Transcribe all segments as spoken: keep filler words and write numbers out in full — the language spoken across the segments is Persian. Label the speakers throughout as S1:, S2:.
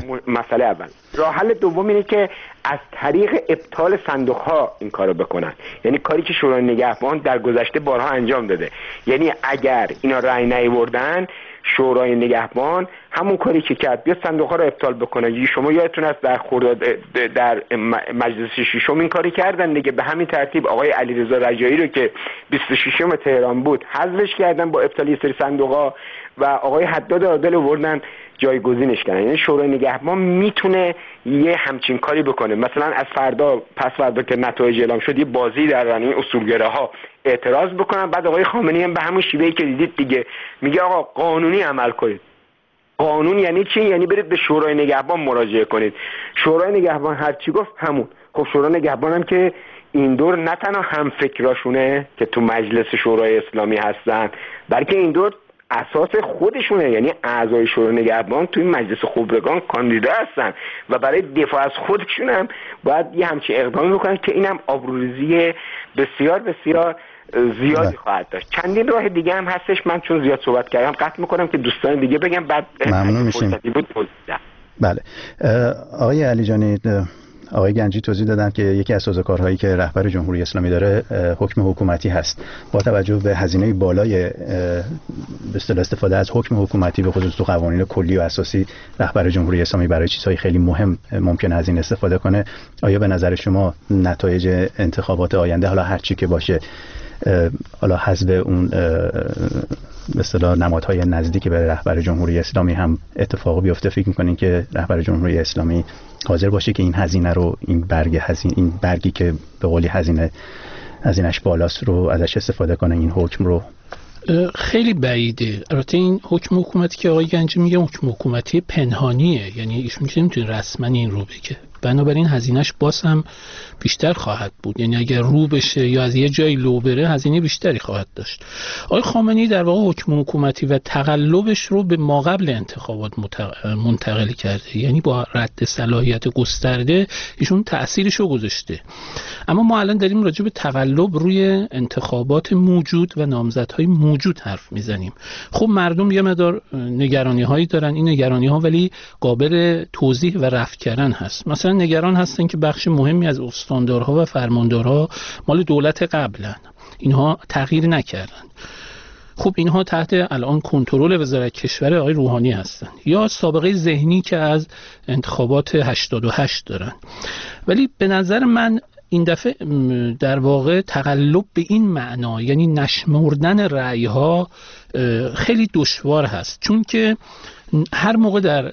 S1: مسئله اول. راه حل دوم اینه که از طریق ابطال صندوق ها این کارو بکنن، یعنی کاری که شورای نگهبان در گذشته بارها انجام داده. یعنی اگر اینا رأی نیاوردن، شورای نگهبان همون کاری که کرد بیا صندوق ها رو ابطال بکنه. شما یادتون است در خرداد در مجلس ششم این کاری کردن دیگه. به همین ترتیب آقای علیرضا رجایی رو که بیست و ششم تهران بود حذفش کردن با ابطالی سری صندوق ها و آقای حداد عادل آوردن جایگزینش کردن. یعنی شورای نگهبان میتونه یه همچین کاری بکنه. مثلا از فردا پس فردا که نتایج اعلام شد یه بازی در این اصولگراها اعتراض بکنن، بعد آقای خامنه‌ای هم به همون شیوهی که دیدید دیگه میگه آقا قانونی عمل کنید. قانون یعنی چی؟ یعنی برید به شورای نگهبان مراجعه کنید. شورای نگهبان هر چی گفت همون. خب شورای نگهبان هم که این دور نه تنها هم فکراشونه که تو مجلس شورای اسلامی هستن، بلکه این دور اساس خودشونه، یعنی اعضای شورای نگهبان توی مجلس خبرگان کاندیدا هستن و برای دفاع از خودشون هم باید یه همچین اقدامی بکنن که اینم آبروریزی بسیار بسیار زیادی خواهد داشت. چندین راه دیگه هم هستش، من چون زیاد صحبت کردم قطع میکنم که دوستان دیگه بگم، بعد
S2: ممنون میشیم. بله آقای علیجانی، آقای گنجی توضیح دادن که یکی از سازوکارهایی که رهبر جمهوری اسلامی داره حکم حکومتی هست. با توجه به هزینه بالای به اصطلاح استفاده از حکم حکومتی به خصوص تو قوانین کلی و اساسی، رهبر جمهوری اسلامی برای چیزهای خیلی مهم ممکنه از این استفاده کنه. آیا به نظر شما نتایج انتخابات آینده، حالا هر چی که باشه، حالا حذف اون به اصطلاح نمادهای نزدیک به رهبر جمهوری اسلامی هم اتفاق بیفته، فکر می‌کنین که رهبر جمهوری اسلامی حاضر باشه که این هزینه رو، این برگ هزینه، این برگی که به قولی هزینه هزینه‌اش بالاست رو ازش استفاده کنه، این حکم رو؟
S3: خیلی بعیده. البته این حکم حکومتی که آقای گنجی میگه حکم حکومتی پنهانیه، یعنی ایشون که نمیتونه رسما این رو بگه، بنابراین هزینهش باز هم بیشتر خواهد بود. یعنی اگر رو بشه یا از یه جایی لو بره هزینه بیشتری خواهد داشت. آقای خامنه‌ای در واقع حکم حکومتی و تقلبش رو به ما قبل انتخابات منتقل کرده، یعنی با رد صلاحیت گسترده ایشون تأثیرش رو گذاشته. اما ما الان داریم راجع به تقلب روی انتخابات موجود و نامزدهای موجود حرف میزنیم. خب مردم یه مقدار نگرانی هایی دارن، این نگرانی ها ولی قابل توضیح و رفع کردن هست. مثلا نگران هستن که بخش مهمی از استاندارها و فرماندارها مال دولت قبلن، اینها تغییر نکردن. خب اینها تحت الان کنترل وزارت کشور آقای روحانی هستن، یا سابقه ذهنی که از انتخابات هشتاد و هشت دارن. ولی به نظر من این دفعه در واقع تقلب به این معنا، یعنی نشمردن رأی‌ها خیلی دشوار هست، چون که هر موقع در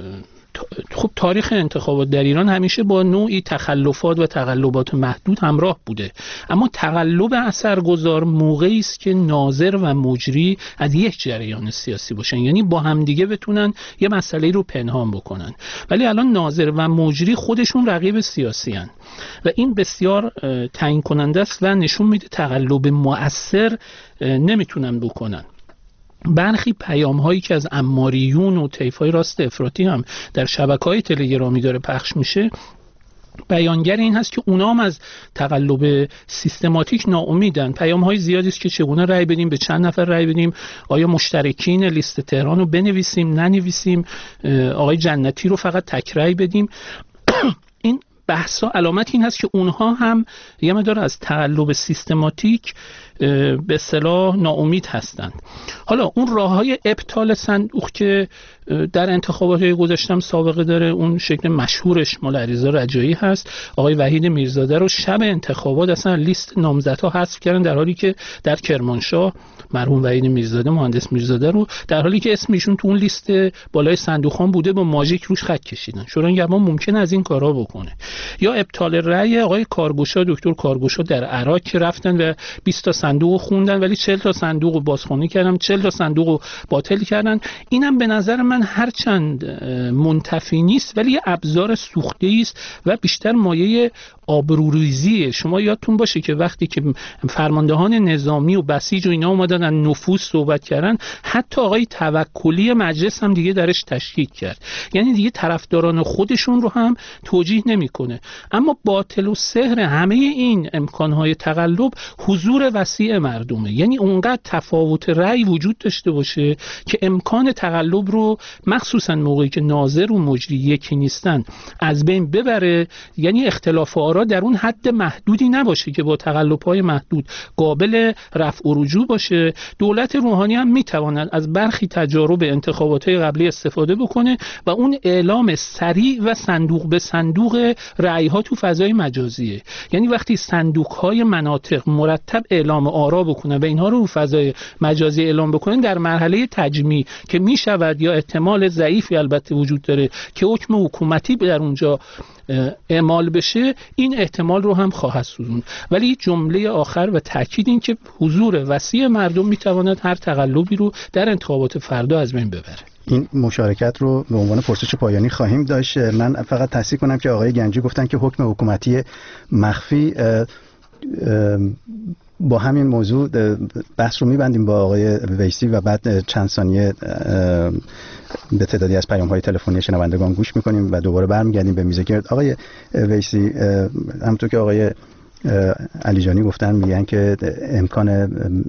S3: خب تاریخ انتخابات در ایران همیشه با نوعی تخلفات و تقلبات محدود همراه بوده، اما تقلب اثرگذار موقعی است که ناظر و مجری از یک جریان سیاسی باشن، یعنی با همدیگه بتونن یه مسئله رو پنهان بکنن. ولی الان ناظر و مجری خودشون رقیب سیاسی هن و این بسیار تعیین کننده است و نشون میده تقلب مؤثر نمیتونن بکنن. برخی پیام هایی که از عماریون و طیفای راست افراطی هم در شبکه‌های تلگرامی داره پخش میشه بیانگر این هست که اونام از تقلب سیستماتیک ناامیدن. پیام های زیادی است که چگونه رأی بدیم، به چند نفر رأی بدیم، آیا مشترکین لیست تهران رو بنویسیم ننویسیم، آقای جنتی رو فقط تک رأی بدیم. این بحثا علامت این هست که اونها هم یه مقدار از تقلب سیستماتیک به اصطلاح ناامید هستند. حالا اون راههای ابطال صندوق که در انتخابات گذشته سابقه داره، اون شکل مشهورش مال علیرضا رجایی هست. آقای وحید میرزاده رو شب انتخابات اصلا لیست نامزدها حذف کردن، در حالی که در کرمانشاه مرحوم وحید میرزاده، مهندس میرزاده رو در حالی که اسم ایشون تو اون لیست بالای صندوق ها بوده با ماژیک روش خط کشیدن. شورای نگهبان ممکنه از این کارا بکنه. یا ابطال رأی آقای کارگوشا، دکتر کارگوشا در عراق که رفتن و بیست تا صندوق خوندن ولی چهل تا صندوق رو بازخوانی کردن، چهل تا صندوق رو باطل کردن. اینم به نظر من هرچند منتفی نیست ولی یه ابزار سوخته است و بیشتر مایه آبروریزیه. شما یادتون باشه که وقتی که فرماندهان نظامی و بسیج و اینا اومدن از نفوذ صحبت کردن، حتی آقای توکلی مجلس هم دیگه درش تشکیک کرد. یعنی دیگه طرفداران خودشون رو هم توجیه نمیکنه. اما باطل و سحر همه این امکانهای تقلب حضور وسیع مردمه. یعنی اونقدر تفاوت رأی وجود داشته باشه که امکان تقلب رو مخصوصا موقعی که ناظر و مجری یکی نیستن از بین ببره. یعنی اختلاف آرا در اون حد محدودی نباشه که با تقلب‌های محدود قابل رفع و رجوع باشه. دولت روحانی هم میتواند از برخی تجارب انتخابات‌های قبلی استفاده بکنه و اون اعلام سریع و صندوق به صندوق رأی‌ها تو فضای مجازیه. یعنی وقتی صندوق‌های مناطق مرتب اعلام آرا بکنه و اینها رو تو فضای مجازی اعلام بکنن، در مرحله تجمیع که میشود یا احتمال ضعیفی البته وجود داره که حکم حکومتی در اونجا اعمال بشه، این احتمال رو هم خواهد سوزوند. ولی جمله آخر و تاکید این که حضور وسیع مردم میتواند هر تقلبی رو در انتخابات فردا از بین ببره.
S2: این مشارکت رو به عنوان پرسش پایانی خواهیم داشت. من فقط تصحیح کنم که آقای گنجی گفتن که حکم حکومتی مخفی اه اه با همین موضوع بحث رو میبندیم با آقای ویسی و بعد چند ثانیه به تعدادی از پیام‌های تلفنی شنوندگان گوش میکنیم و دوباره برمیگردیم به میز گرد. آقای ویسی، همونطور که آقای علیجانی گفتن، میگن که امکان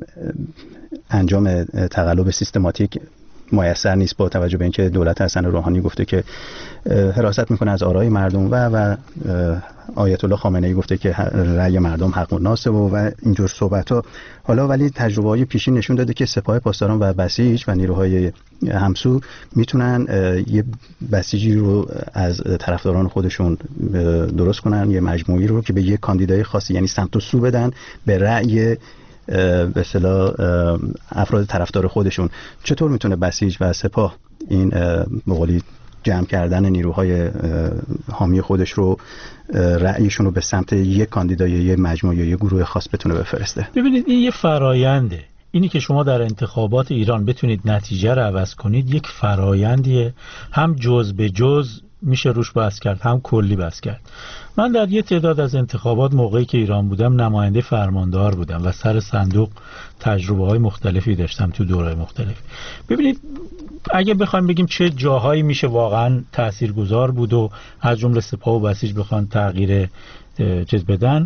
S2: انجام تقلب سیستماتیک میسر نیست با توجه به اینکه دولت حسن روحانی گفته که حراست میکنه از آرای مردم و و آیت الله خامنه‌ای گفته که رأی مردم حق و ناسه و, و اینجور صحبت‌ها. حالا ولی تجربه‌های پیشین نشون داده که سپاه پاسداران و بسیج و نیروهای همسو میتونن یه بسیجی رو از طرفداران خودشون درست کنن، یه مجموعی رو که به یه کاندیدای خاصی یعنی سمت و سو بدن به رأی به اصطلاح افراد طرفدار خودشون. چطور میتونه بسیج و سپاه این به قولی جمع کردن نیروهای حامی خودش رو رأیشون رو به سمت یک کاندیدای یک مجموعه یا یک گروه خاص بتونه بفرسته؟
S4: ببینید این یه فراینده. اینی که شما در انتخابات ایران بتونید نتیجه رو عوض کنید یک فرایندیه، هم جز به جز میشه روش بحث کرد، هم کلی بحث کرد. من در یه تعداد از انتخابات موقعی که ایران بودم نماینده فرماندار بودم و سر صندوق تجربه های مختلفی داشتم تو دوره مختلف. ببینید اگه بخوایم بگیم چه جاهایی میشه واقعا تاثیرگذار بود و از جمله سپاه و بسیج بخوان تغییر چیز بدن،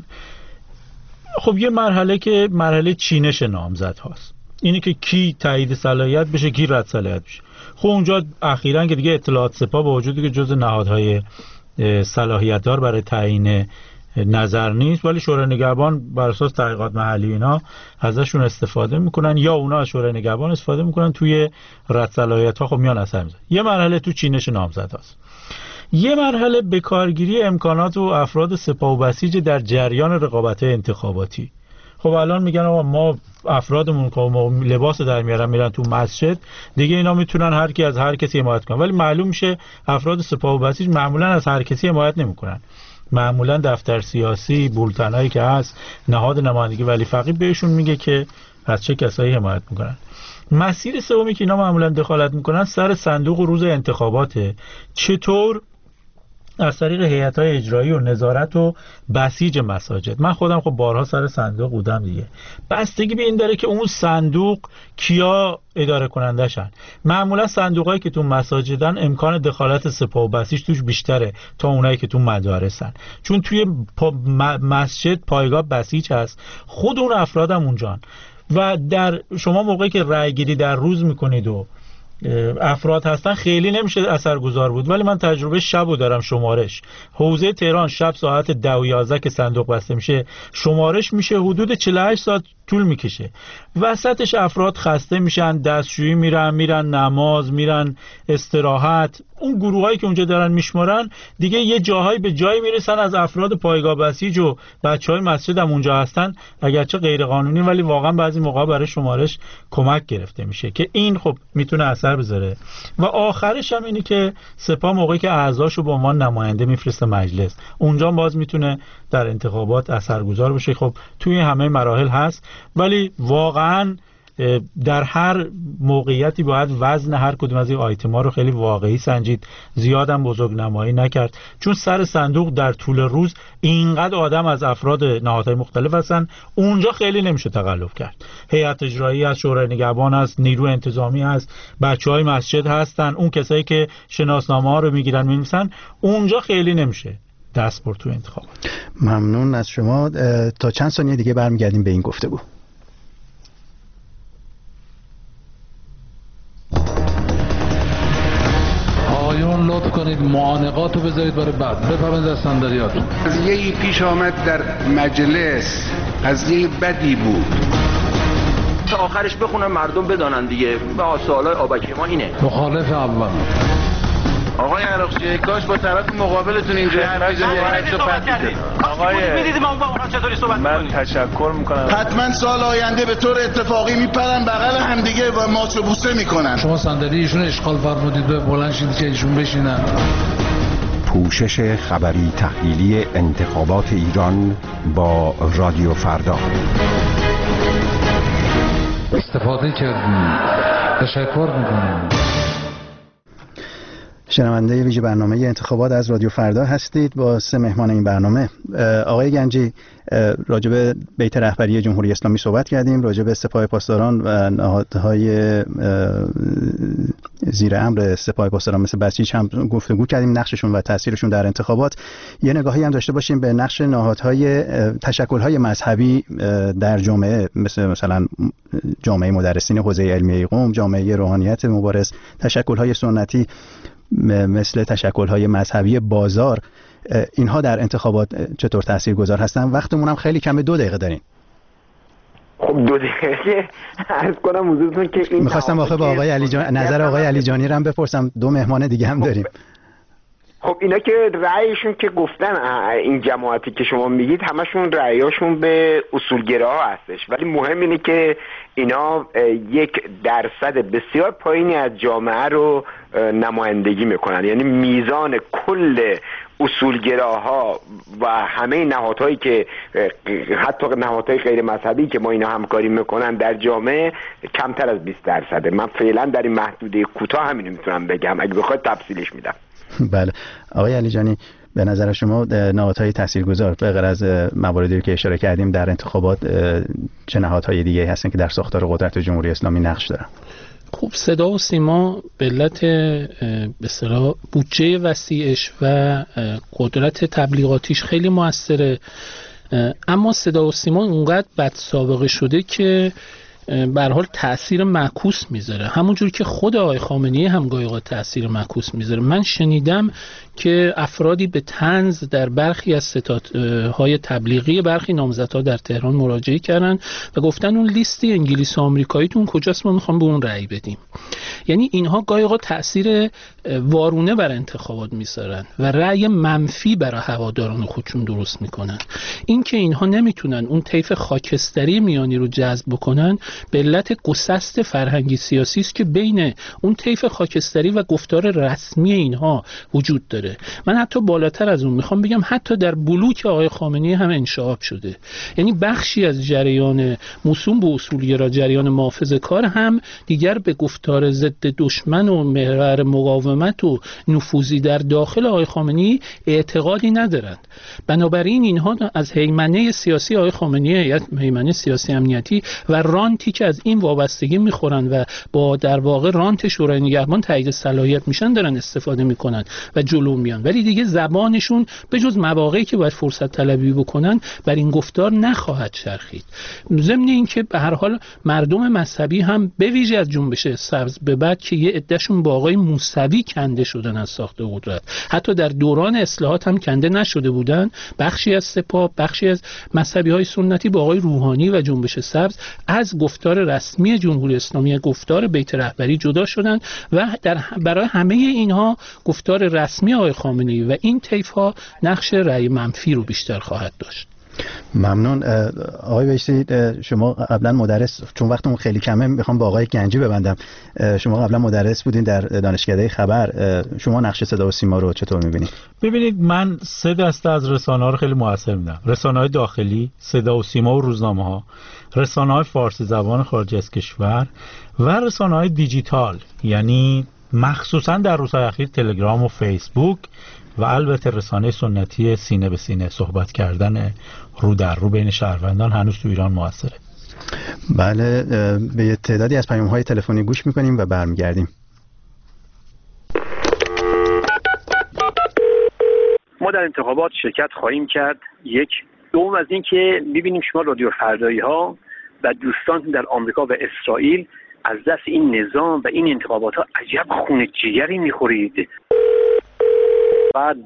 S4: خب یه مرحله که مرحله چینش نامزد هاست، اینی که کی تایید صلاحیت بشه کی رد صلاحیت بشه. خب اونجا اخیراً که دیگه اطلاعات سپاه با وجودی که جز نهادهای صلاحیت دار برای تعیین نظر نیست، ولی شورای نگهبان بر اساس تحقیقات محلی اینا ازشون استفاده میکنن یا اونا از شورای نگهبان استفاده میکنن توی رد صلاحیت ها. خب میان اثر میذارن. یه مرحله تو چینش نامزد هست، یه مرحله به کارگیری امکانات و افراد سپاه و بسیج در جریان رقابت انتخاباتی. خب الان میگن آقا ما افرادمون که لباس در میارن میرن تو مسجد، دیگه اینا میتونن هر کی از هر کسی حمایت کنن، ولی معلوم میشه افراد سپاه و بسیج معمولا از هر کسی حمایت نمیکنن. معمولا دفتر سیاسی، بولتنایی که هست، نهاد نمایندگی ولی فقیه بهشون میگه که از چه کسایی حمایت میکنن. مسیر سومی که اینا معمولا دخالت میکنن سر صندوق و روز انتخاباته. چطور؟ از طریق هیئت‌های اجرایی و نظارت و بسیج مساجد. من خودم خب بارها سر صندوق بودم دیگه. بستگی به این داره که اون صندوق کیا اداره کننده شن. معمولا صندوقایی که تو مساجدن امکان دخالت سپاه و بسیج توش بیشتره تا اونایی که تو مدارسن، چون توی پا مسجد پایگاه بسیج هست، خود اون افرادم اونجان. و در شما موقعی که رأی گیری در روز میکنید و افراد هستن خیلی نمیشه اثرگذار بود، ولی من تجربه شبو دارم. شمارش حوزه تهران شب ساعت ده و یازده که صندوق بسته میشه شمارش میشه، حدود چهل و هشت ساعت طول میکشه. وسطش افراد خسته میشن، دستشویی میرن، میرن نماز، میرن استراحت. اون گروهایی که اونجا دارن میشمارن دیگه یه جاهایی به جایی میرسن از افراد پایگاه بسیج و بچهای مسجد هم اونجا هستن، اگرچه غیر قانونی، ولی واقعا بعضی موقع برای شمارش کمک گرفته میشه که این خب میتونه اثر بذاره. و آخرش هم اینی که سپاه موقعی که اعضاشو به عنوان نماینده میفرسته مجلس، اونجا باز میتونه در انتخابات اثرگذار بشه. خب توی همه مراحل هست، ولی واقعا در هر موقعیتی باید وزن هر کدوم از این آیتم‌ها رو خیلی واقعی سنجید، زیادم بزرگنمایی نکرد، چون سر صندوق در طول روز اینقدر آدم از افراد نهادهای مختلف هستن، اونجا خیلی نمیشه تقلب کرد. هیئت اجرایی از شورای نگهبان است، نیرو انتظامی هست، بچهای مسجد هستن، اون کسایی که شناسنامه ها رو میگیرن می‌نویسن، اونجا خیلی نمیشه دست برد تو انتخابات.
S2: ممنون از شما. تا چند ثانیه دیگه برمیگردیم به این گفتگو.
S5: آقایون لطف کنید معانقات رو بذارید برای بعد. بفرمایید در صندلیاتون.
S6: قضیه‌ای پیش آمد در مجلس، قضیه بدی بود.
S7: تا آخرش بخونن مردم بدانن دیگه. به سوالای آبکی ما اینه.
S5: مخالف اول.
S6: آقای عراقچی کاش با طرف مقابلتون اینجوری حرف بزنید.
S7: آقای می‌دیدیم ما اون چطوری صحبت
S6: من
S7: می‌کنیم.
S6: تشکر می‌کنم.
S8: حتما سال آینده به طور اتفاقی میپرن بغل همدیگه و ماچ و بوسه میکنن.
S5: شما صندلی ایشون اشغال فرمودید به بلند شید که ایشون بشینن.
S9: پوشش خبری تحلیلی انتخابات ایران با رادیو فردا.
S5: استفاده کردیم. تشکر می‌کنم.
S2: شنونده ویژه برنامه انتخابات از رادیو فردا هستید با سه مهمان این برنامه. آقای گنجی، راجع به بیت رهبری جمهوری اسلامی صحبت کردیم، راجع به سپاه پاسداران و نهادهای زیر امر سپاه پاسداران مثل بسیج هم گفتگو کردیم، نقششون و تاثیرشون در انتخابات. یه نگاهی هم داشته باشیم به نقش نهادهای تشکل‌های مذهبی در جامعه، مثل مثلا جامعه مدرسین حوزه علمیه قم، جامعه روحانیت مبارز، تشکل‌های سنتی مثل تشکل‌های مذهبی بازار. اینها در انتخابات چطور تاثیرگذار هستن؟ وقتمون هم خیلی کمه، دو دقیقه داریم.
S1: خب دو دقیقه عرض کنم حضورتون که این
S2: می‌خواستم واقعا با آقای علی جان نظر آقای علی جانی رو هم بپرسم، دو مهمان دیگه هم داریم.
S1: خب اینا که رأیشون که گفتن، این جماعتی که شما میگید همشون رأیاشون به اصولگراها هستش، ولی مهم اینه که اینا یک درصد بسیار پایینی از جامعه رو نمایندگی میکنن، یعنی میزان کل اصولگراها و همه نهادهایی که حتی نهادهای غیر مذهبی که ما اینا همکاری میکنن در جامعه کمتر از بیست درصده. من فعلا در این محدوده کوتاه همینو میتونم بگم، اگه بخواید تفصیلش میدم.
S2: بله آقای علی جانی، به نظر شما نهادهای تاثیرگذار به غیر از مواردی که اشاره کردیم در انتخابات چه نهادهای دیگه هستن که در ساختار قدرت جمهوری اسلامی نقش دارن؟
S3: خب صدا و سیما به علت به اصطلاح بودجه وسیعش و قدرت تبلیغاتیش خیلی موثره، اما صدا و سیما اونقدر بد سابقه شده که به هر حال تأثیر معکوس میذاره، همونجور که خود آقای خامنه‌ای هم گاهی اوقات تأثیر معکوس میذاره. من شنیدم که افرادی به طنز در برخی از ستادهای تبلیغی برخی نامزدها در تهران مراجعه کردن و گفتن اون لیستی انگلیس و آمریکاییتون کجاست، ما میخوام به اون رأی بدیم. یعنی اینها گاهی اوقات تأثیر وارونه بر انتخابات میذارن و رأی منفی برای هواداران خودشون درست میکنن. این که اینها نمیتونن اون طیف خاکستری میانی رو جذب بکنن به علت گسست فرهنگی سیاسی است که بین اون طیف خاکستری و گفتار رسمی اینها وجود داره. من حتی بالاتر از اون میخوام بگم حتی در بلوک آقای خامنه‌ای هم انشعاب شده، یعنی بخشی از جریان موسوم به اصولگرا، جریان محافظه‌کار هم دیگر به گفتار ضد دشمن و محور مقاومت و نفوذی در داخل آقای خامنه‌ای اعتقادی ندارند. بنابراین اینها از هیمنه سیاسی آقای خامنه‌ای، هیمنه سیاسی امنیتی و رانتی که از این وابستگی میخورن و با در واقع رانت شورای نگهبان تایید صلاحیت میشن دارن استفاده میکنن و جلو میان، ولی دیگه زبانشون به جز مواقعی که باید فرصت طلبی بکنن بر این گفتار نخواهد چرخید. ضمن اینکه به هر حال مردم مذهبی هم به ویژه از جنبش سبز به بعد که یه عدهشون با آقای موسوی کنده شدن از ساخت قدرت، حتی در دوران اصلاحات هم کنده نشده بودن، بخشی از سپاه، بخشی از مذهبی های سنتی با آقای روحانی و جنبش سبز از گفتار رسمی جمهوری اسلامی، گفتار بیت رهبری جدا شدن و در برای همه اینها گفتار رسمی آقای خامنه‌ای و این طیف ها نقش رأی منفی رو بیشتر خواهد داشت.
S2: ممنون. آقای ویسی، شما قبلا مدرس، چون وقتمون خیلی کمه میخوام با آقای گنجی ببندم، شما قبلا مدرس بودین در دانشکده خبر، شما نقش صدا و سیما رو چطور میبینید؟
S4: ببینید، من سه دسته از رسانه‌ها رو خیلی موثر میدم: رسانه‌های داخلی، صدا و سیما و روزنامه‌ها، رسانه‌های فارسی زبان خارج از کشور و رسانه‌های دیجیتال، یعنی مخصوصا در روزهای اخیر تلگرام و فیسبوک و البته رسانه سنتی سینه به سینه، صحبت کردن رو در رو بین شهروندان هنوز تو ایران موثره.
S2: بله، به تعدادی از پیام‌های تلفنی گوش می‌کنیم و برمیگردیم.
S10: ما در انتخابات شرکت خواهیم کرد. یک دوم از این که می‌بینیم شما رادیو فردایی‌ها و دوستان در آمریکا و اسرائیل از دست این نظام و این انتخابات‌ها عجب خون جگری می‌خورید. بعد